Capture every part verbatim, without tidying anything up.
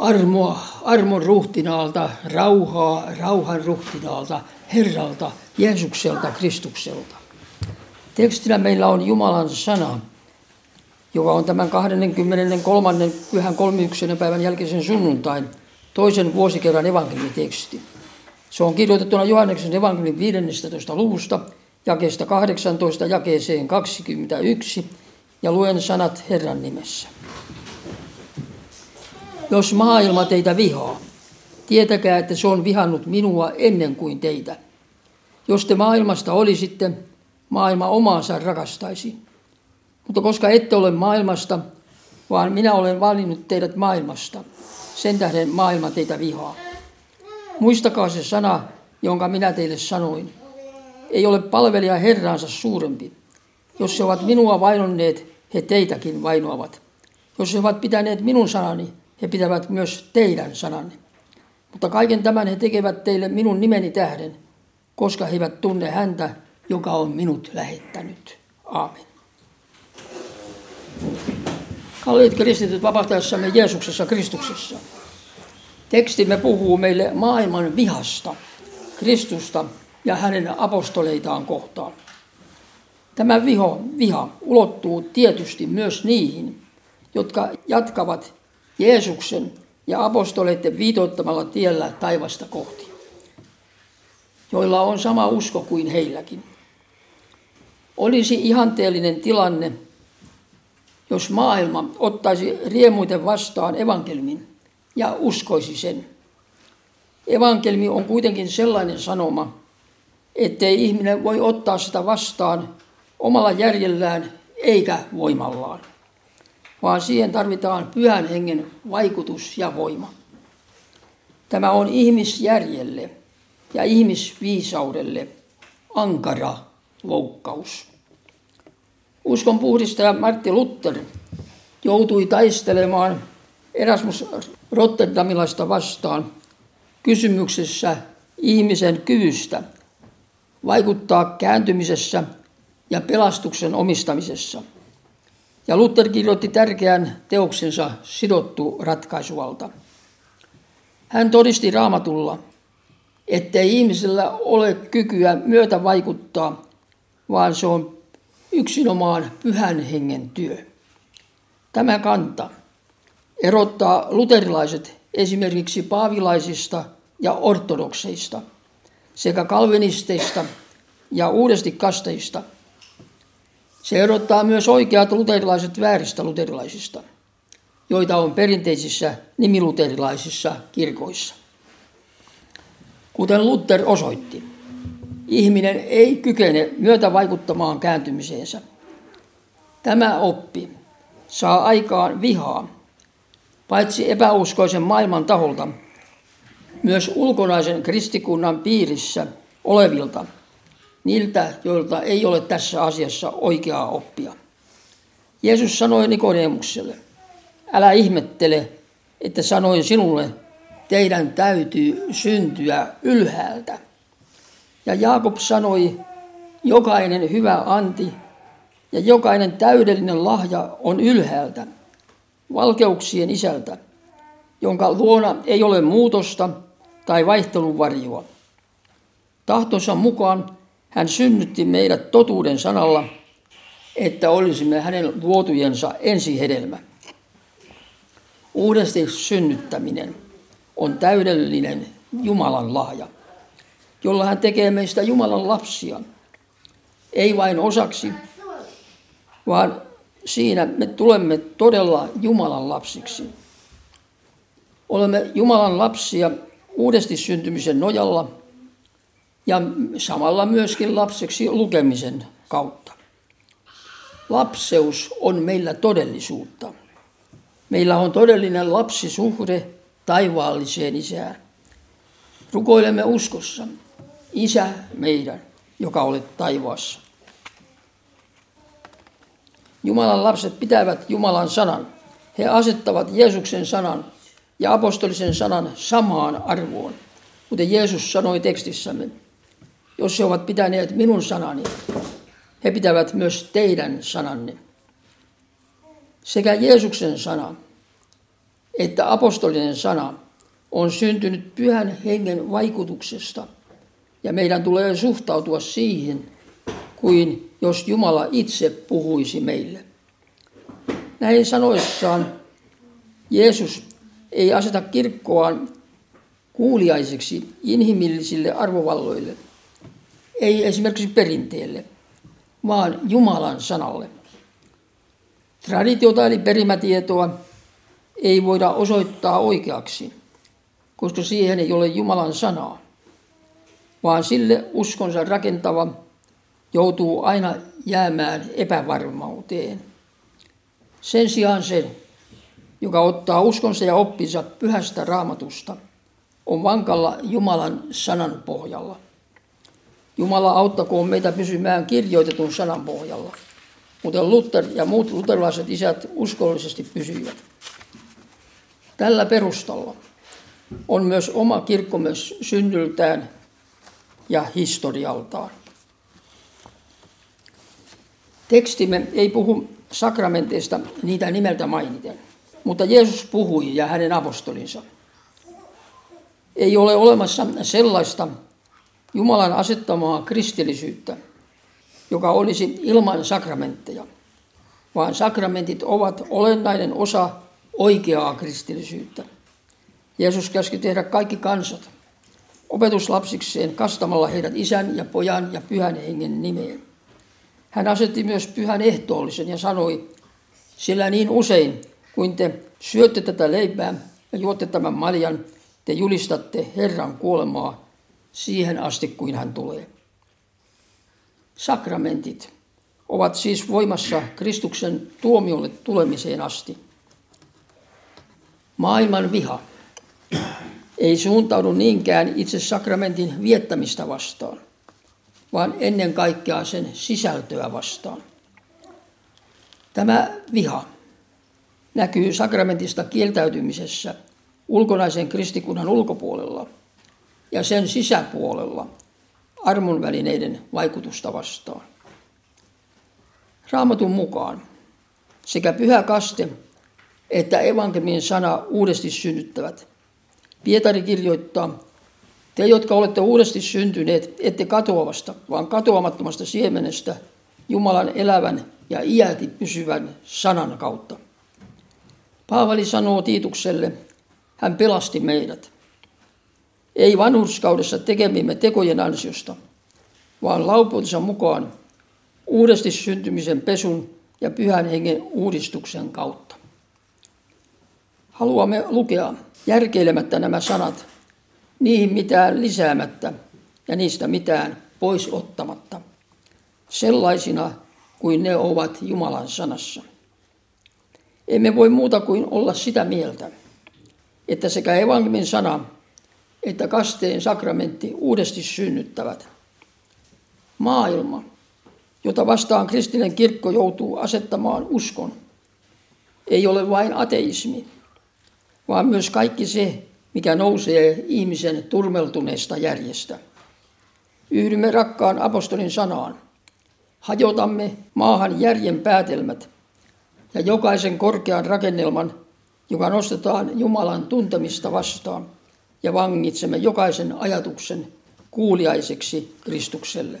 Armoa, armon ruhtinaalta, rauhaa, rauhan ruhtinaalta, Herralta, Jeesukselta, Kristukselta. Tekstinä meillä on Jumalan sana, joka on tämän kaksikymmentäkolme. pyhän kolmekymmentäyksi päivän jälkeisen sunnuntain toisen vuosikerran evankeliumiteksti. Se on kirjoitettuna Johanneksen evankeliumin viidennestätoista luvusta, jakeesta kahdeksantoista jakeeseen kaksikymmentäyksi, ja luen sanat Herran nimessä. Jos maailma teitä vihaa, tietäkää, että se on vihannut minua ennen kuin teitä. Jos te maailmasta olisitte, maailma omaansa rakastaisi. Mutta koska ette ole maailmasta, vaan minä olen valinnut teidät maailmasta, sen tähden maailma teitä vihaa. Muistakaa se sana, jonka minä teille sanoin. Ei ole palvelija Herraansa suurempi. Jos he ovat minua vainonneet, he teitäkin vainoavat. Jos he ovat pitäneet minun sanani, he pitävät myös teidän sananne. Mutta kaiken tämän he tekevät teille minun nimeni tähden, koska he eivät tunne häntä, joka on minut lähettänyt. Aamen. Kalliit kristityt vapahtaessamme Jeesuksessa Kristuksessa. Tekstimme puhuu meille maailman vihasta, Kristusta ja hänen apostoleitaan kohtaan. Tämä viho, viha ulottuu tietysti myös niihin, jotka jatkavat Jeesuksen ja apostoleiden viitoittamalla tiellä taivasta kohti, joilla on sama usko kuin heilläkin. Olisi ihanteellinen tilanne, jos maailma ottaisi riemuiten vastaan evankeliumin ja uskoisi sen. Evankeliumi on kuitenkin sellainen sanoma, ettei ihminen voi ottaa sitä vastaan omalla järjellään eikä voimallaan, vaan siihen tarvitaan pyhän hengen vaikutus ja voima. Tämä on ihmisjärjelle ja ihmisviisaudelle ankara loukkaus. Uskon puhdistaja Martti Luther joutui taistelemaan Erasmus Rotterdamilaista vastaan kysymyksessä ihmisen kyvystä vaikuttaa kääntymisessä ja pelastuksen omistamisessa. Ja Luther kirjoitti tärkeän teoksensa Sidottu ratkaisuvalta. Hän todisti Raamatulla, ettei ihmisellä ole kykyä myötä vaikuttaa, vaan se on yksinomaan pyhän hengen työ. Tämä kanta erottaa luterilaiset esimerkiksi paavilaisista ja ortodokseista sekä kalvinisteista ja uudesti kasteista. Se erottaa myös oikeat luterilaiset vääristä luterilaisista, joita on perinteisissä nimiluterilaisissa kirkoissa. Kuten Luther osoitti, ihminen ei kykene myötävaikuttamaan kääntymiseensä. Tämä oppi saa aikaan vihaa, paitsi epäuskoisen maailman taholta, myös ulkonaisen kristikunnan piirissä olevilta, niiltä, joilta ei ole tässä asiassa oikeaa oppia. Jeesus sanoi Nikodemukselle, älä ihmettele, että sanoin sinulle, teidän täytyy syntyä ylhäältä. Ja Jaakob sanoi, jokainen hyvä anti ja jokainen täydellinen lahja on ylhäältä, valkeuksien isältä, jonka luona ei ole muutosta tai vaihtelun varjoa. Tahtonsa mukaan hän synnytti meidät totuuden sanalla, että olisimme hänen luotujensa ensihedelmä. Uudesti synnyttäminen on täydellinen Jumalan lahja, jolla hän tekee meistä Jumalan lapsia. Ei vain osaksi, vaan siinä me tulemme todella Jumalan lapsiksi. Olemme Jumalan lapsia uudesti syntymisen nojalla ja samalla myöskin lapseksi lukemisen kautta. Lapseus on meillä todellisuutta. Meillä on todellinen lapsisuhde taivaalliseen isään. Rukoilemme uskossa, Isä meidän, joka olet taivaassa. Jumalan lapset pitävät Jumalan sanan. He asettavat Jeesuksen sanan ja apostolisen sanan samaan arvoon, kuten Jeesus sanoi tekstissämme. Jos he ovat pitäneet minun sanani, he pitävät myös teidän sananne. Sekä Jeesuksen sana että apostolinen sana on syntynyt Pyhän Hengen vaikutuksesta ja meidän tulee suhtautua siihen, kuin jos Jumala itse puhuisi meille. Näin sanoissaan Jeesus ei aseta kirkkoaan kuuliaiseksi inhimillisille arvovalloille, ei esimerkiksi perinteelle, vaan Jumalan sanalle. Traditiota eli perimätietoa ei voida osoittaa oikeaksi, koska siihen ei ole Jumalan sanaa, vaan sille uskonsa rakentava joutuu aina jäämään epävarmauteen. Sen sijaan se, joka ottaa uskonsa ja oppinsa pyhästä Raamatusta, on vankalla Jumalan sanan pohjalla. Jumala auttakoon meitä pysymään kirjoitetun sanan pohjalla, kuten Luther ja muut luterilaiset isät uskollisesti pysyivät. Tällä perustalla on myös oma kirkkomme synnyltään ja historialtaan. Tekstimme ei puhu sakramenteista niitä nimeltä mainiten, mutta Jeesus puhui ja hänen apostolinsa. Ei ole olemassa sellaista Jumalan asettamaa kristillisyyttä, joka olisi ilman sakramentteja, vaan sakramentit ovat olennainen osa oikeaa kristillisyyttä. Jeesus käski tehdä kaikki kansat opetuslapsikseen kastamalla heidät Isän ja Pojan ja Pyhän Hengen nimeen. Hän asetti myös pyhän ehtoollisen ja sanoi, sillä niin usein, kuin te syötte tätä leipää ja juotte tämän maljan, te julistatte Herran kuolemaa siihen asti, kuin hän tulee. Sakramentit ovat siis voimassa Kristuksen tuomiolle tulemiseen asti. Maailman viha ei suuntaudu niinkään itse sakramentin viettämistä vastaan, vaan ennen kaikkea sen sisältöä vastaan. Tämä viha näkyy sakramentista kieltäytymisessä ulkonaisen kristikunnan ulkopuolella ja sen sisäpuolella armonvälineiden vaikutusta vastaan. Raamatun mukaan sekä pyhä kaste että evankeliumin sana uudesti synnyttävät. Pietari kirjoittaa, te, jotka olette uudesti syntyneet, ette katoavasta, vaan katoamattomasta siemenestä Jumalan elävän ja iäti pysyvän sanan kautta. Paavali sanoo Tiitukselle, hän pelasti meidät. Ei vanhurskaudessa tekemimme tekojen ansiosta, vaan laupeutensa mukaan uudesti syntymisen pesun ja Pyhän Hengen uudistuksen kautta. Haluamme lukea järkeilemättä nämä sanat, niihin mitään lisäämättä ja niistä mitään pois ottamatta, sellaisina kuin ne ovat Jumalan sanassa. Emme voi muuta kuin olla sitä mieltä, että sekä evankeliumin sana että kasteen sakramentti uudesti synnyttävät. Maailma, jota vastaan kristillinen kirkko joutuu asettamaan uskon, ei ole vain ateismi, vaan myös kaikki se, mikä nousee ihmisen turmeltuneesta järjestä. Yhdymme rakkaan apostolin sanaan. Hajotamme maahan järjen päätelmät ja jokaisen korkean rakennelman, joka nostetaan Jumalan tuntemista vastaan, ja vangitsemme jokaisen ajatuksen kuuliaiseksi Kristukselle.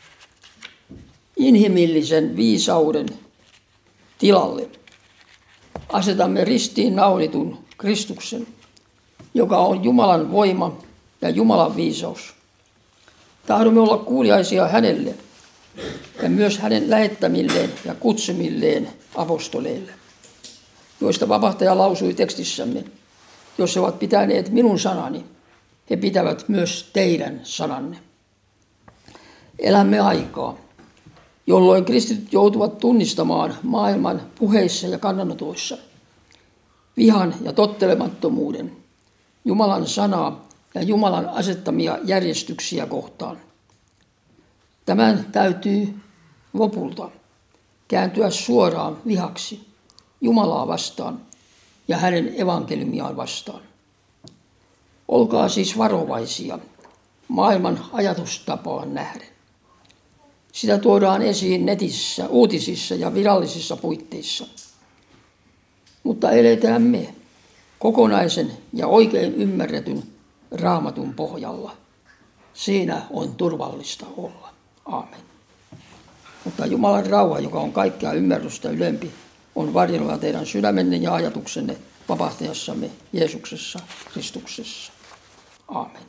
Inhimillisen viisauden tilalle asetamme ristiin naulitun Kristuksen, joka on Jumalan voima ja Jumalan viisaus. Tahdomme olla kuuliaisia hänelle ja myös hänen lähettämilleen ja kutsumilleen apostoleille, joista vapahtaja lausui tekstissämme, jos he ovat pitäneet minun sanani, he pitävät myös teidän sananne. Elämme aikaa, jolloin kristityt joutuvat tunnistamaan maailman puheissa ja kannanotoissa vihan ja tottelemattomuuden, Jumalan sanaa ja Jumalan asettamia järjestyksiä kohtaan. Tämän täytyy lopulta kääntyä suoraan vihaksi Jumalaa vastaan ja hänen evankeliumiaan vastaan. Olkaa siis varovaisia maailman ajatustapaan nähden. Sitä tuodaan esiin netissä, uutisissa ja virallisissa puitteissa. Mutta eletään me kokonaisen ja oikein ymmärretyn Raamatun pohjalla. Siinä on turvallista olla. Aamen. Mutta Jumalan rauha, joka on kaikkea ymmärrystä ylempi, on varjelua teidän sydämenne ja ajatuksenne vapahtajassamme Jeesuksessa Kristuksessa. Aamen.